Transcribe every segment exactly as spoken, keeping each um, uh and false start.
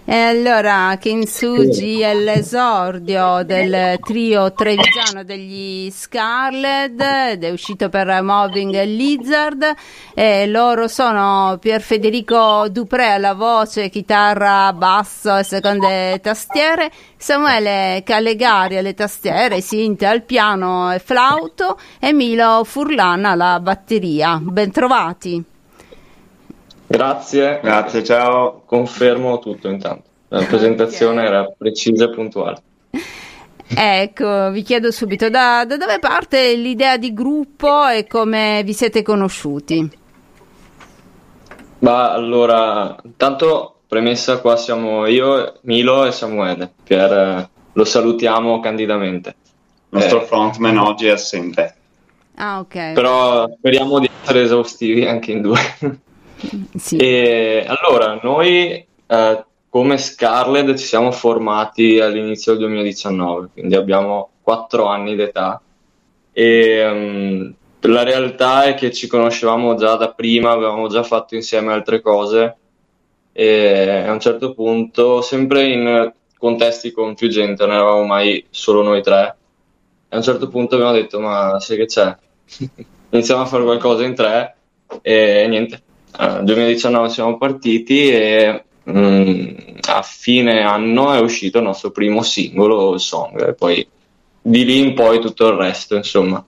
E allora Kintsugi è l'esordio del trio trevigiano degli Scarlet ed è uscito per Moving Lizard, e loro sono Pier Federico Dupré alla voce, chitarra, basso e seconde tastiere, Samuele Callegari alle tastiere, synth al piano e flauto, e Milo Furlan alla batteria. Bentrovati. Grazie, grazie, ciao, confermo tutto intanto. La presentazione okay. Era precisa e puntuale. Ecco, vi chiedo subito, da, da dove parte l'idea di gruppo e come vi siete conosciuti? Bah, allora, intanto premessa, qua siamo io, Milo e Samuele, Pier, lo salutiamo candidamente. Il nostro eh. frontman oggi è assente. Ah, ok. Però speriamo di essere esaustivi anche in due. Sì. E allora noi eh, come Scarlet ci siamo formati all'inizio del duemiladiciannove, quindi abbiamo quattro anni d'età e um, la realtà è che ci conoscevamo già da prima, avevamo già fatto insieme altre cose e a un certo punto, sempre in contesti con più gente, non eravamo mai solo noi tre, e a un certo punto abbiamo detto ma sai che c'è? Iniziamo a fare qualcosa in tre e niente. Nel duemiladiciannove siamo partiti e mm, a fine anno è uscito il nostro primo singolo, il Song, e poi di lì in poi tutto il resto, insomma.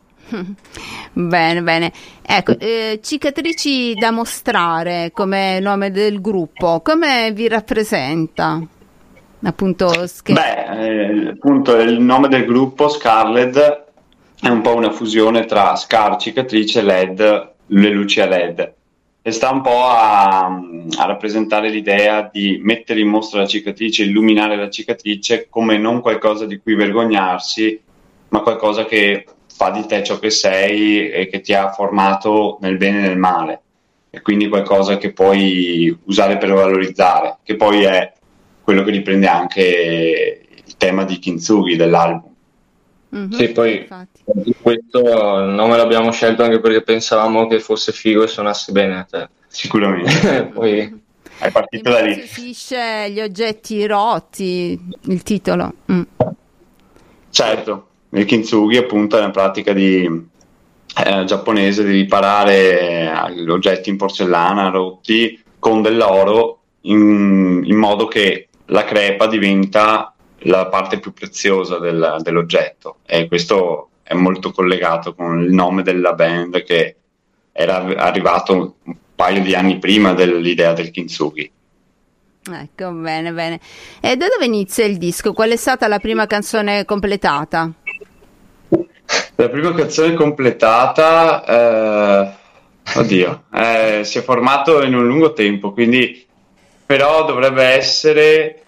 Bene, bene. Ecco, eh, cicatrici da mostrare come nome del gruppo, come vi rappresenta? Appunto, sch- Beh, eh, appunto il nome del gruppo Scarlet è un po' una fusione tra Scar, cicatrice, L E D, le luci a L E D. E sta un po' a, a rappresentare l'idea di mettere in mostra la cicatrice, illuminare la cicatrice come non qualcosa di cui vergognarsi, ma qualcosa che fa di te ciò che sei e che ti ha formato nel bene e nel male, e quindi qualcosa che puoi usare per valorizzare, che poi è quello che riprende anche il tema di Kintsugi dell'album. Mm-hmm, sì, poi infatti. Questo il nome l'abbiamo scelto anche perché pensavamo che fosse figo e suonasse bene, cioè. Sicuramente. Poi è partito da lì. Incuriosisce gli oggetti rotti, il titolo. Mm. Certo, il Kintsugi appunto è una pratica di eh, giapponese di riparare gli oggetti in porcellana rotti con dell'oro in, in modo che la crepa diventa la parte più preziosa del, dell'oggetto, e questo è molto collegato con il nome della band che era arrivato un paio di anni prima dell'idea del Kintsugi. Ecco, bene, bene. E da dove inizia il disco? Qual è stata la prima canzone completata? La prima canzone completata, eh, oddio, eh, si è formato in un lungo tempo, quindi però dovrebbe essere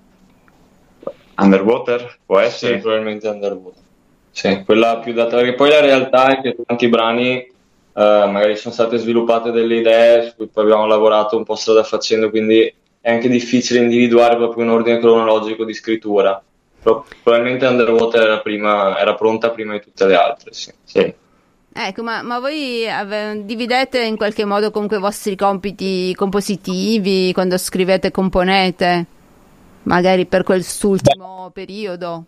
Underwater, può essere? Sì, probabilmente Underwater. Sì, quella più data, perché poi la realtà è che tanti brani eh, magari sono state sviluppate delle idee su cui poi abbiamo lavorato un po' strada facendo, quindi è anche difficile individuare proprio un ordine cronologico di scrittura. Però probabilmente Underwater era, prima, era pronta prima di tutte le altre, sì. Sì. Ecco, ma, ma voi ave- dividete in qualche modo comunque i vostri compiti compositivi quando scrivete e componete? Magari per quest'ultimo Beh. periodo?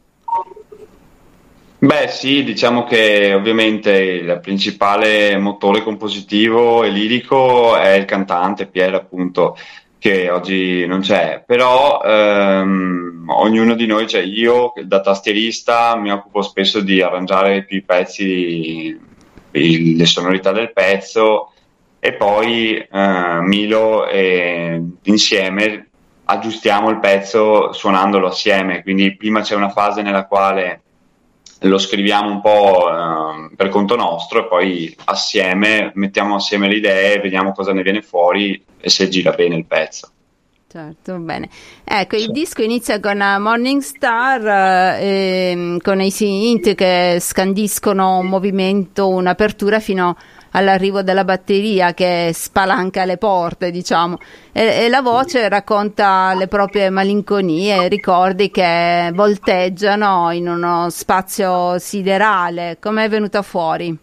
Beh sì, diciamo che ovviamente il principale motore compositivo e lirico è il cantante Pier, appunto, che oggi non c'è, però ehm, ognuno di noi, cioè io da tastierista mi occupo spesso di arrangiare più i pezzi, il, le sonorità del pezzo, e poi eh, Milo e insieme aggiustiamo il pezzo suonandolo assieme, quindi prima c'è una fase nella quale lo scriviamo un po' eh, per conto nostro e poi assieme mettiamo assieme le idee, vediamo cosa ne viene fuori e se gira bene il pezzo. Certo, bene. Ecco, il disco inizia con Morning Star, eh, con i synth che scandiscono un movimento, un'apertura fino all'arrivo della batteria che spalanca le porte, diciamo, e, e la voce racconta le proprie malinconie, ricordi che volteggiano in uno spazio siderale. Com'è venuta fuori?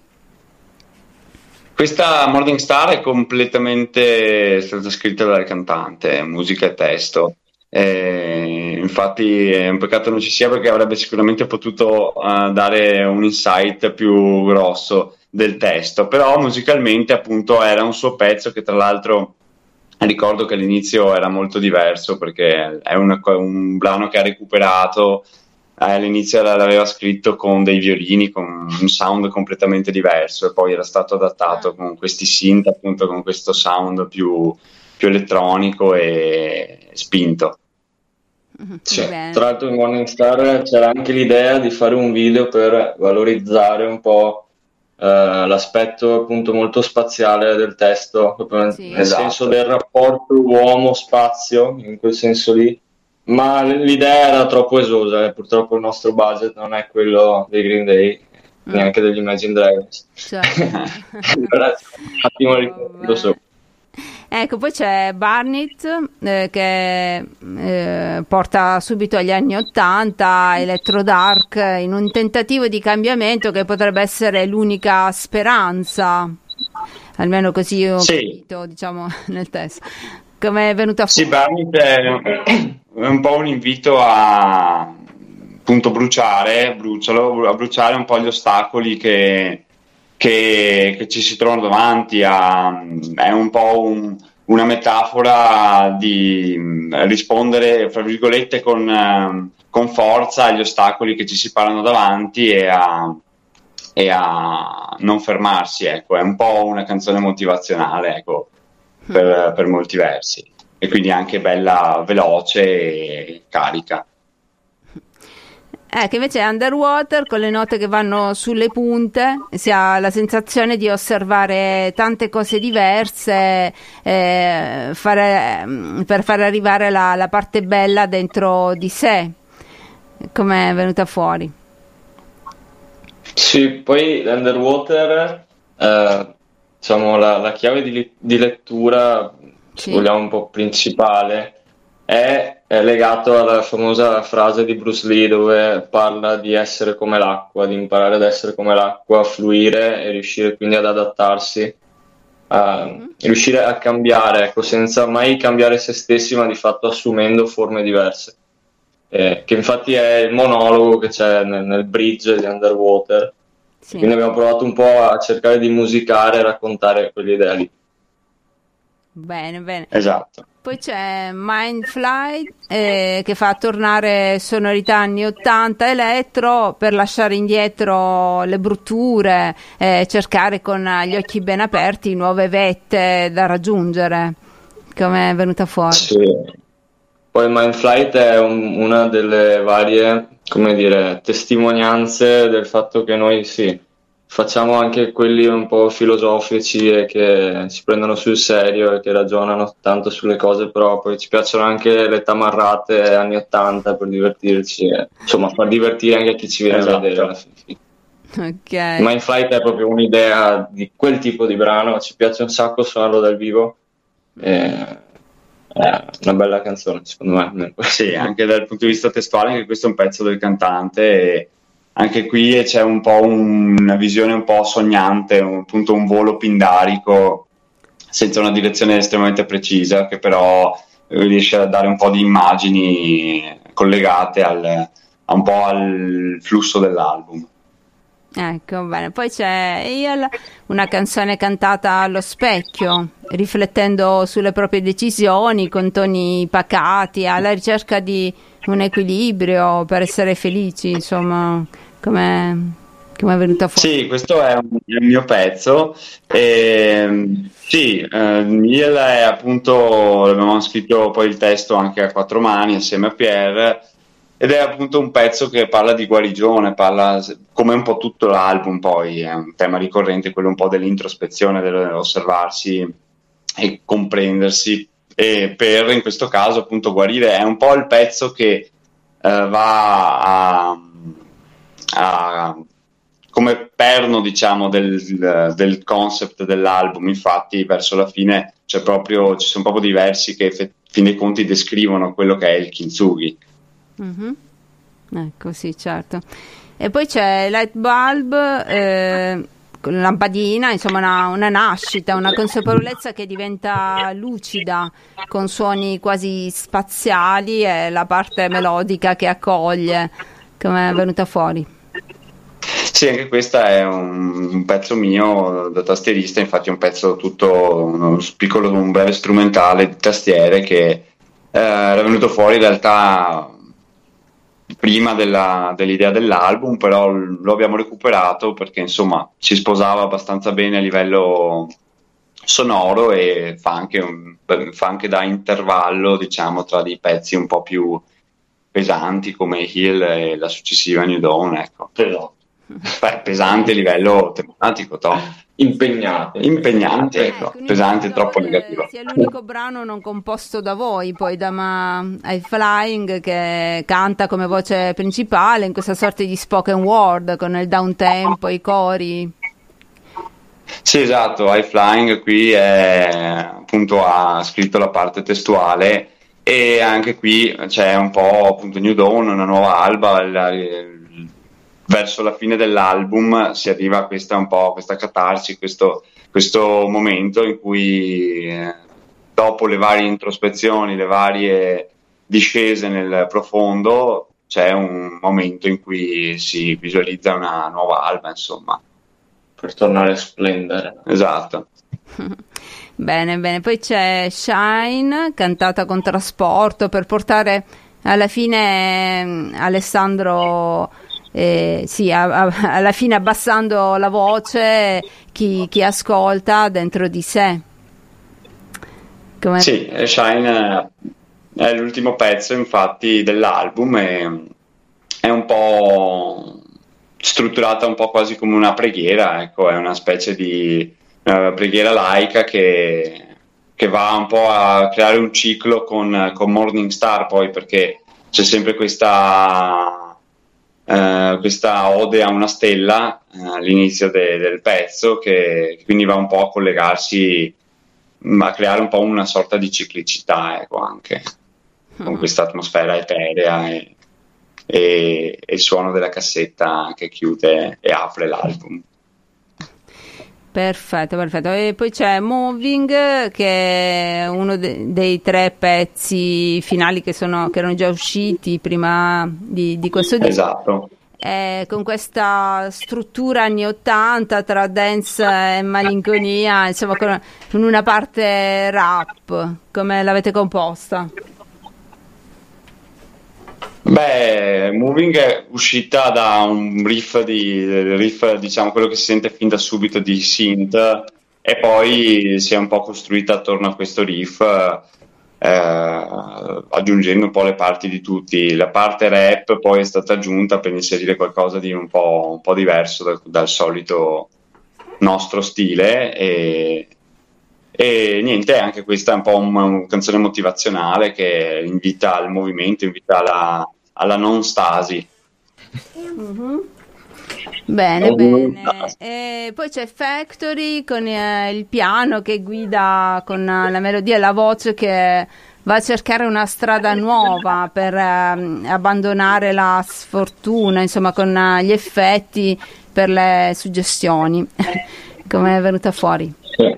Questa Morning Star è completamente stata scritta dal cantante, musica e testo. Eh, infatti è un peccato non ci sia, perché avrebbe sicuramente potuto uh, dare un insight più grosso del testo, però musicalmente appunto era un suo pezzo che tra l'altro ricordo che all'inizio era molto diverso, perché è un, un brano che ha recuperato. All'inizio l'aveva scritto con dei violini, con un sound completamente diverso, e poi era stato adattato con questi synth, appunto con questo sound più, più elettronico e spinto. Sì. Tra l'altro in Morning Star c'era anche l'idea di fare un video per valorizzare un po' eh, l'aspetto appunto molto spaziale del testo, proprio Sì. nel Esatto. senso del rapporto uomo-spazio, in quel senso lì. Ma l'idea era troppo esosa e purtroppo il nostro budget non è quello dei Green Day, mm. neanche degli Imagine Dragons. Certo. Allora, un attimo ricordo sopra. Ecco, poi c'è Barnett eh, che eh, porta subito agli anni ottanta, Electro Dark, in un tentativo di cambiamento che potrebbe essere l'unica speranza, almeno così ho sì. capito, diciamo, nel testo. Come è venuta fuori? Sì, Barnett è un po' un invito a appunto bruciare, brucialo, a bruciare un po' gli ostacoli che Che, che ci si trovano davanti. A, è un po' un, una metafora di rispondere, fra virgolette, con, con forza agli ostacoli che ci si parano davanti e a, e a non fermarsi, ecco. È un po' una canzone motivazionale, ecco, per, per molti versi, e quindi anche bella veloce e carica. Eh, che invece è Underwater, con le note che vanno sulle punte, si ha la sensazione di osservare tante cose diverse, eh, fare, per far arrivare la, la parte bella dentro di sé. Come è venuta fuori? Sì, poi Underwater, eh, diciamo la, la chiave di, di lettura, se Sì. vogliamo un po' principale, è, è legato alla famosa frase di Bruce Lee dove parla di essere come l'acqua, di imparare ad essere come l'acqua, a fluire e riuscire quindi ad adattarsi, a mm-hmm. riuscire a cambiare, ecco, senza mai cambiare se stessi, ma di fatto assumendo forme diverse. Eh, che infatti è il monologo che c'è nel, nel bridge di Underwater. Sì. Quindi abbiamo provato un po' a cercare di musicare e raccontare quell'idea lì. Bene, bene. Esatto. Poi c'è Mindflight eh, che fa tornare sonorità anni ottanta elettro per lasciare indietro le brutture, eh, cercare con gli occhi ben aperti nuove vette da raggiungere. Come è venuta fuori? Sì. Poi Mindflight è un, una delle varie, come dire, testimonianze del fatto che noi sì, facciamo anche quelli un po' filosofici e che si prendono sul serio e che ragionano tanto sulle cose, però poi ci piacciono anche le tamarrate anni ottanta per divertirci, e, insomma far divertire anche chi ci viene esatto. a vedere alla fine. Okay. Mindflight è proprio un'idea di quel tipo di brano, ci piace un sacco suonarlo dal vivo. E... è una bella canzone secondo me. Sì, anche dal punto di vista testuale, anche questo è un pezzo del cantante e anche qui c'è un po' un, una visione un po' sognante, un, appunto un volo pindarico senza una direzione estremamente precisa, che però riesce a dare un po' di immagini collegate al, a un po' al flusso dell'album. Ecco, bene. Poi c'è Il, una canzone cantata allo specchio, riflettendo sulle proprie decisioni con toni pacati, alla ricerca di un equilibrio per essere felici, insomma, come è venuta fuori? Sì, questo è un, è un mio pezzo. E, sì, eh, Il è appunto, abbiamo scritto poi il testo anche a quattro mani assieme a Pierre. Ed è appunto un pezzo che parla di guarigione, parla come un po' tutto l'album, poi è un tema ricorrente, quello un po' dell'introspezione, dell'osservarsi e comprendersi, e per in questo caso appunto guarire. È un po' il pezzo che eh, va a, a come perno, diciamo, del, del concept dell'album. Infatti verso la fine c'è proprio, ci sono proprio dei versi che a fin dei conti descrivono quello che è il kintsugi. Mm-hmm. Ecco, sì, certo. E poi c'è Light Bulb eh, lampadina, insomma una, una nascita, una consapevolezza che diventa lucida con suoni quasi spaziali e la parte melodica che accoglie. Come è venuta fuori? Sì, anche questo è un, un pezzo mio da tastierista, infatti è un pezzo tutto, uno piccolo, un breve strumentale di tastiere che eh, era venuto fuori in realtà prima della, dell'idea dell'album, però lo abbiamo recuperato perché insomma si sposava abbastanza bene a livello sonoro e fa anche, un, fa anche da intervallo, diciamo, tra dei pezzi un po' più pesanti come Hill e la successiva New Dawn, ecco. Esatto. Beh, pesante a livello tematico, to. Impegnate. Impegnate, ecco, ecco, pesante, troppo negativo. Sia l'unico brano non composto da voi, poi da Ma High Flying, che canta come voce principale in questa sorta di spoken word con il downtempo, i cori. Sì, esatto, High Flying qui è, appunto ha scritto la parte testuale e anche qui c'è un po' appunto New Dawn, una nuova alba, la, verso la fine dell'album si arriva a questa un po' questa catarsi, questo, questo momento in cui eh, dopo le varie introspezioni, le varie discese nel profondo, c'è un momento in cui si visualizza una nuova alba, insomma. Per tornare a splendere. Esatto. Bene, bene. Poi c'è Shine, cantata con trasporto, per portare alla fine Alessandro... Eh, sì, a, a, alla fine abbassando la voce chi, chi ascolta dentro di sé. Come... Sì, Shine è l'ultimo pezzo infatti dell'album e è un po' strutturata un po' quasi come una preghiera, ecco, è una specie di uh, preghiera laica che, che va un po' a creare un ciclo con, con Morning Star, poi perché c'è sempre questa Uh, questa ode a una stella uh, all'inizio de- del pezzo che, che quindi va un po' a collegarsi, a creare un po' una sorta di ciclicità, ecco, anche con questa atmosfera eterea e, e, e il suono della cassetta che chiude e apre l'album. Perfetto, perfetto. E poi c'è Moving, che è uno de- dei tre pezzi finali che, sono, che erano già usciti prima di, di questo disco. Esatto. Eh, con questa struttura anni ottanta tra dance e malinconia, insomma, con, con una parte rap. Come l'avete composta? Beh, Moving è uscita da un riff, di, riff, diciamo, quello che si sente fin da subito di synth, e poi si è un po' costruita attorno a questo riff, eh, aggiungendo un po' le parti di tutti. La parte rap poi è stata aggiunta per inserire qualcosa di un po', un po' diverso dal, dal solito nostro stile, e, e niente, anche questa è un po' una un canzone motivazionale che invita al movimento, invita alla alla non stasi. Mm-hmm. Bene, bene. E poi c'è Factory con eh, il piano che guida con eh, la melodia e la voce che va a cercare una strada nuova per eh, abbandonare la sfortuna, insomma, con eh, gli effetti per le suggestioni. Come è venuta fuori? Sì.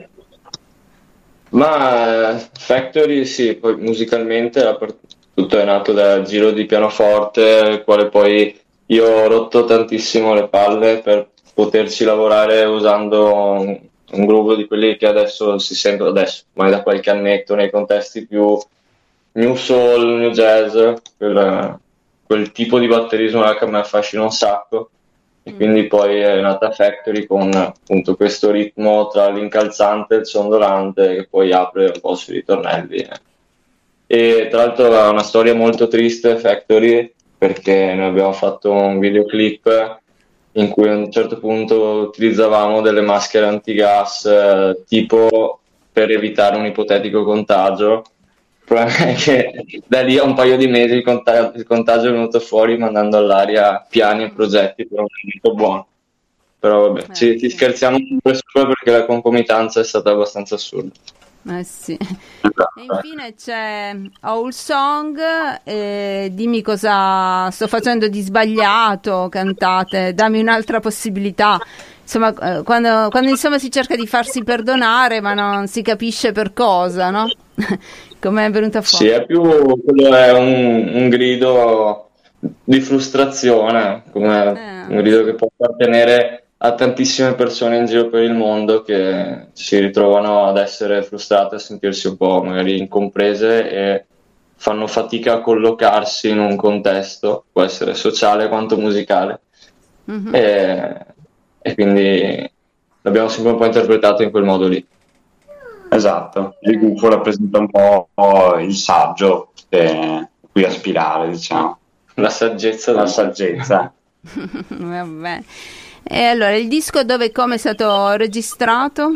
Ma eh, Factory sì, poi musicalmente la part- tutto è nato dal giro di pianoforte, il quale poi io ho rotto tantissimo le palle per poterci lavorare usando un, un gruppo di quelli che adesso si sentono adesso, ma da qualche annetto nei contesti più new soul, new jazz, quel, quel tipo di batterismo là che mi affascina un sacco, e quindi poi è nata Factory con appunto questo ritmo tra l'incalzante e il sondolante che poi apre un po' sui ritornelli. Eh. E tra l'altro ha una storia molto triste Factory, perché noi abbiamo fatto un videoclip in cui a un certo punto utilizzavamo delle maschere antigas eh, tipo per evitare un ipotetico contagio. Il problema è che da lì a un paio di mesi il, contag- il contagio è venuto fuori mandando all'aria piani e progetti per un momento buono. Però vabbè, Eh, ci, ci sì. scherziamo solo perché la concomitanza è stata abbastanza assurda. Eh sì. E infine c'è Old Song, eh, dimmi cosa sto facendo di sbagliato, cantate, dammi un'altra possibilità. insomma, quando, quando insomma si cerca di farsi perdonare, ma non si capisce per cosa, no? Come è venuta fuori? Sì, è più quello è un, un grido di frustrazione, come Eh, un grido che può appartenere a tantissime persone in giro per il mondo che si ritrovano ad essere frustrate, a sentirsi un po' magari incomprese e fanno fatica a collocarsi in un contesto, può essere sociale quanto musicale. mhm. E, e quindi l'abbiamo sempre un po' interpretato in quel modo lì. Esatto, il gufo rappresenta un po' il saggio che- a cui aspirare, diciamo, La saggezza la del saggezza. Vabbè. E allora, il disco dove e come è stato registrato?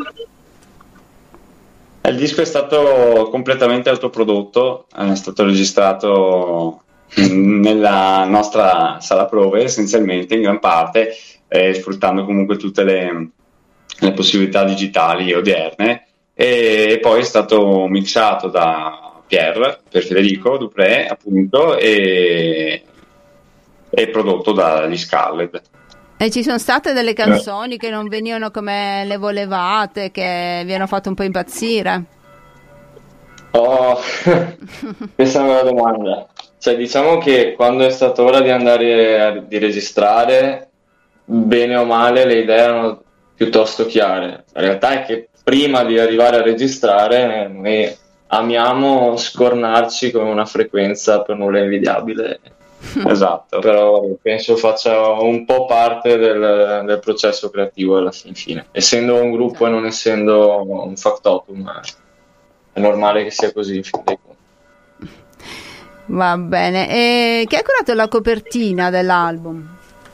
Il disco è stato completamente autoprodotto, è stato registrato nella nostra sala prove, essenzialmente, in gran parte, eh, sfruttando comunque tutte le, le possibilità digitali odierne, e poi è stato mixato da Pierre, per Federico Dupré, appunto, e, e prodotto dagli Scarlett. E ci sono state delle canzoni che non venivano come le volevate, che vi hanno fatto un po' impazzire? Oh, questa è una bella domanda. Cioè, diciamo che quando è stata ora di andare a di registrare, bene o male, le idee erano piuttosto chiare. La realtà è che prima di arrivare a registrare, noi amiamo scornarci con una frequenza per nulla invidiabile. Esatto. Però penso faccia un po' parte del, del processo creativo alla fin fine. Essendo un gruppo e non essendo un factotum, è normale che sia così in fin dei conti. Va bene. E chi ha curato la copertina dell'album?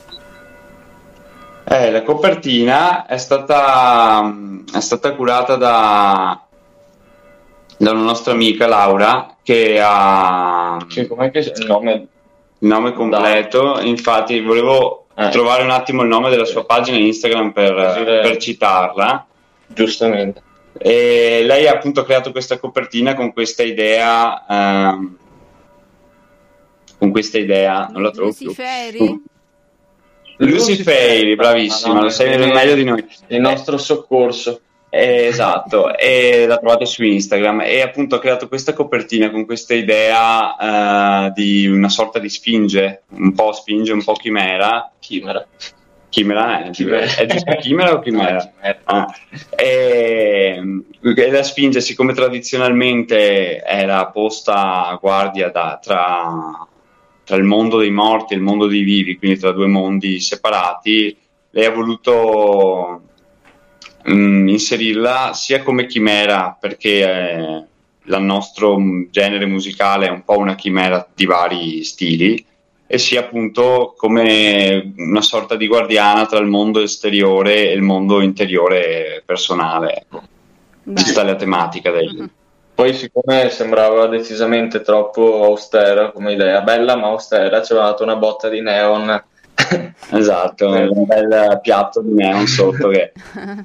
Eh, la copertina è stata, è stata curata da, da una nostra amica Laura, che ha Sì, com'è che il nome? il nome completo. Infatti volevo Eh. trovare un attimo il nome della sua pagina Instagram per, Così le- per citarla. Giustamente. E lei ha appunto creato questa copertina con questa idea, ehm, con questa idea, non la trovo più. Luciferi? Luciferi, bravissima, Ah, no, lo sai quindi meglio di noi. Il nostro soccorso. Eh, esatto, e la trovate su Instagram, e appunto ha creato questa copertina con questa idea eh, di una sorta di sfinge, un po' sfinge, un po' chimera. Chimera. Chimera è, Chimera. è giusto chimera o chimera? No, chimera. Ah. E, e la sfinge, siccome tradizionalmente era posta a guardia da, tra, tra il mondo dei morti e il mondo dei vivi, quindi tra due mondi separati, lei ha voluto mh, inserirla sia come chimera, perché eh, il nostro genere musicale è un po' una chimera di vari stili, e sia appunto come una sorta di guardiana tra il mondo esteriore e il mondo interiore personale, ecco. Questa è la tematica del... Poi, siccome sembrava decisamente troppo austera come idea, bella ma austera, ci aveva dato una botta di neon. Esatto, un bel piatto di neon sotto che...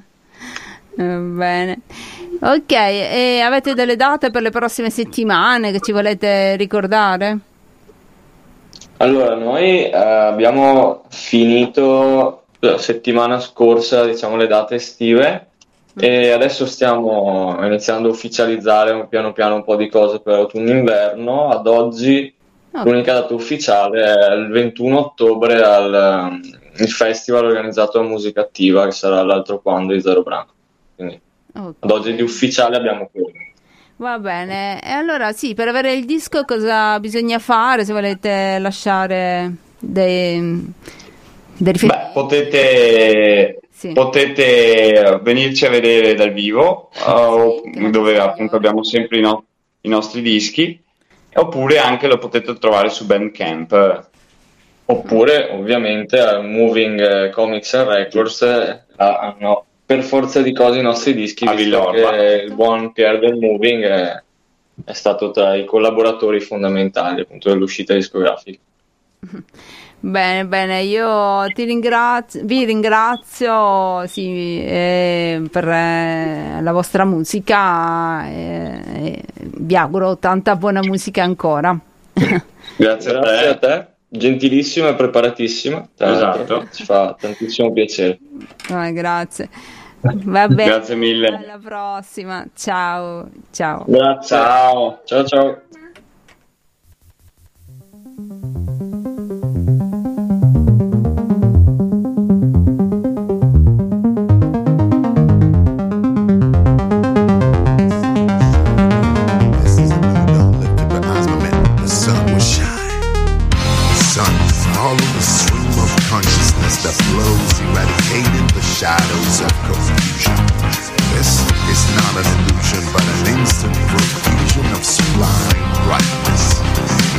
Bene. Ok, e avete delle date per le prossime settimane che ci volete ricordare? Allora, noi eh, abbiamo finito la settimana scorsa, diciamo, le date estive, e adesso stiamo iniziando a ufficializzare piano piano un po' di cose per autunno-inverno. Ad oggi Ok. l'unica data ufficiale è il ventuno ottobre al um, il festival organizzato da Musica Attiva, che sarà l'altro quando di Zero Branco. Quindi Ok. ad oggi di ufficiale abbiamo quello. Va bene, e allora sì, per avere il disco cosa bisogna fare se volete lasciare dei, dei riferimenti? Beh, potete, Sì. potete venirci a vedere dal vivo, o- Sì, dove che appunto meglio. abbiamo sempre i, no- i nostri dischi, oppure anche lo potete trovare su Bandcamp. Oppure, ovviamente, a Moving eh, Comics and Records eh, hanno per forza di cose i nostri dischi, A visto Villorba. che il buon Pierre del Moving è, è stato tra i collaboratori fondamentali appunto dell'uscita discografica. Bene, bene, io ti ringrazio, vi ringrazio sì, eh, per eh, la vostra musica e, e vi auguro tanta buona musica ancora. Grazie a Grazie a te. te. gentilissima e preparatissima. Esatto. Ci fa tantissimo piacere. Oh, grazie. Va bene. Grazie mille. Alla prossima. Ciao. Ciao. Grazie. Ciao. Ciao ciao. That flows, eradicating the shadows of confusion. This is not an illusion, but an instant profusion of sublime brightness.